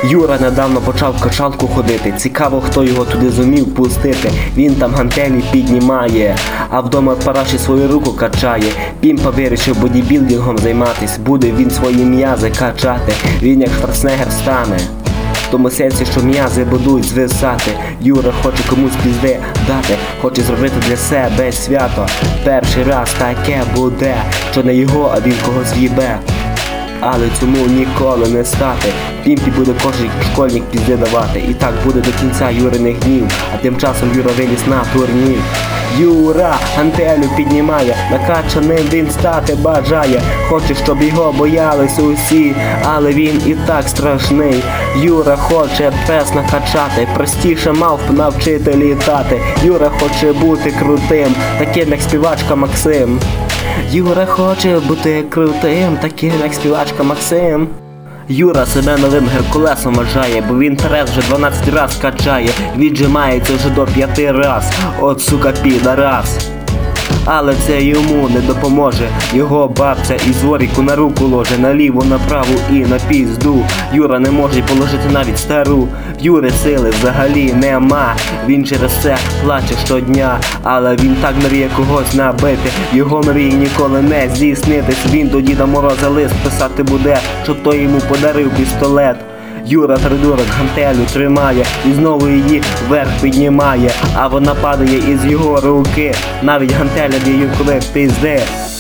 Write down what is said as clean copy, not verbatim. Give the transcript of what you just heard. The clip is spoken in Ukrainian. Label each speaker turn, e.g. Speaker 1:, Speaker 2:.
Speaker 1: Юра недавно почав в качалку ходити. Цікаво, хто його туди зумів пустити. Він там гантелі піднімає, а вдома параші свою руку качає. Пімпа вирішив бодібілдингом займатись. Буде він свої м'язи качати. Він як Шварценеггер стане. В тому сенсі, що м'язи будуть звисати. Юра хоче комусь пізди дати, хоче зробити для себе свято. Перший раз таке буде, що не його, а він когось в'їбе. Але цьому ніколи не стати. Пімпі буде кожен школьник пізди давати. І так буде до кінця Юриних днів. А тим часом Юра виліз на турнір. Юра гантелю піднімає, накачаним він стати бажає. Хоче, щоб його боялись усі, але він і так страшний. Юра хоче прес накачати, простіше мав б навчити літати. Юра хоче бути крутим, таким як співачка Максим. Юра хоче бути крутим, таким як співачка Максим. Юра себе новим Геркулесом вважає, бо він прес вже 12 раз качає. Віджимається вже до 5 раз, от сука підарас. Але це йому не допоможе. Його бабця із дворіку на руку ложе, наліво, направо і на пізду. Юра не може положити навіть стару. В Юри сили взагалі нема. Він через це плаче щодня. Але він так мріє когось набити. Його мрії ніколи не здійснитись. Він до Діда Мороза лист писати буде, щоб той йому подарив пістолет. Юра придурок гантелю тримає і знову її вверх піднімає, а вона падає із його руки. Навіть гантеля б'є коли пізде.